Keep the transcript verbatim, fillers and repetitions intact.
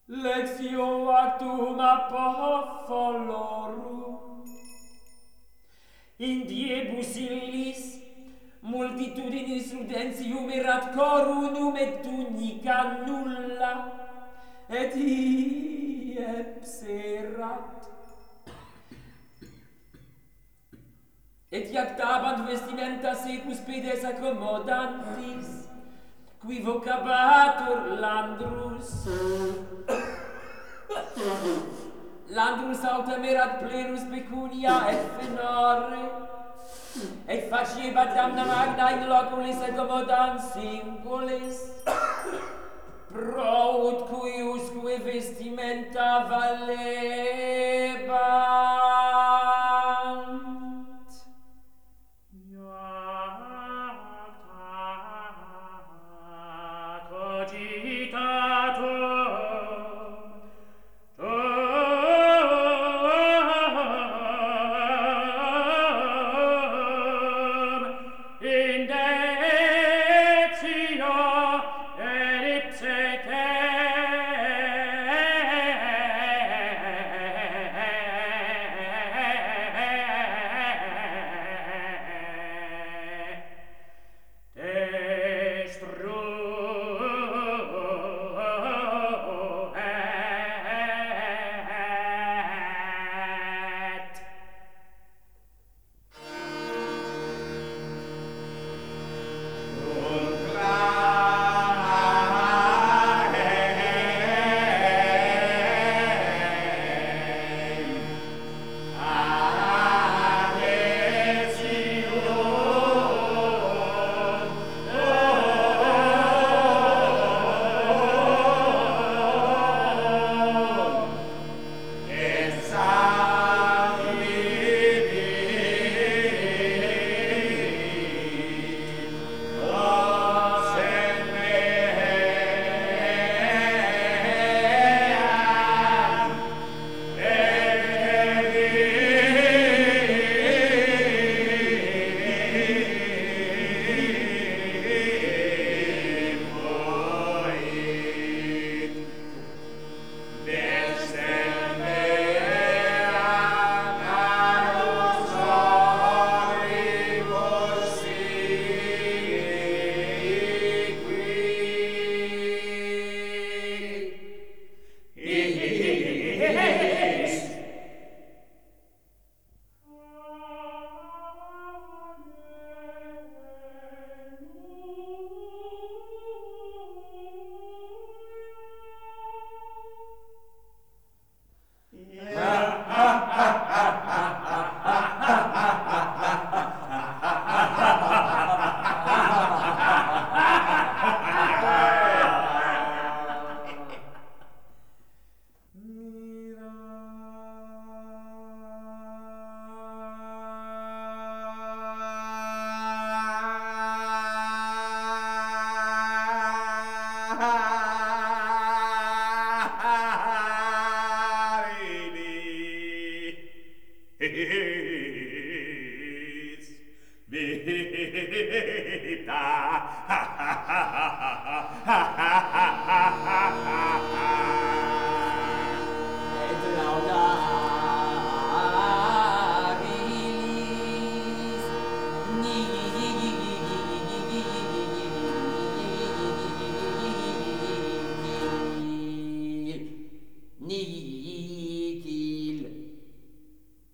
Lectio actum apofolorum. In diebus illis multitudinis ludentium erat corunum et tunica nulla, et ieps erat. Et iactabant vestimenta secus pedes accommodantis, qui vocabatur Landrus. Landrus autem erat plenus pecunia et fenore, et faciebat damna magna in loculis accommodans singulis, pro ut cuiusque vestimenta valebant. Ni